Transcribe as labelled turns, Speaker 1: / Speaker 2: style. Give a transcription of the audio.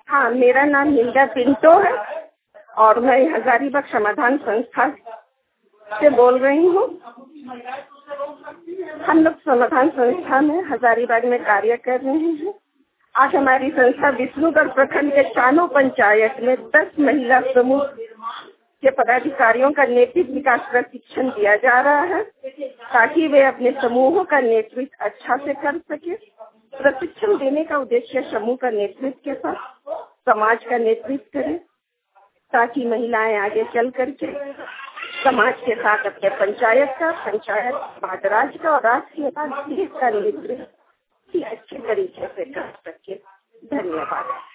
Speaker 1: हाँ, मेरा नाम निंदा पिंटो है और मैं हजारीबाग समाधान संस्था से बोल रही हूँ। हम लोग समाधान संस्था में हजारीबाग में कार्य कर रहे हैं। आज हमारी संस्था विष्णुगढ़ प्रखंड के चानों पंचायत में 10 महिला समूह के पदाधिकारियों का नेतृत्व विकास प्रशिक्षण दिया जा रहा है ताकि वे अपने समूहों का नेतृत्व अच्छा से कर सके। प्रशिक्षण देने का उद्देश्य समूह का नेतृत्व के साथ समाज का नेतृत्व करें ताकि महिलाएं आगे चल करके समाज के साथ अपने पंचायत बाद राज्य का और राष्ट्र के बाद देश का नेतृत्व अच्छे तरीके से कर सके। धन्यवाद।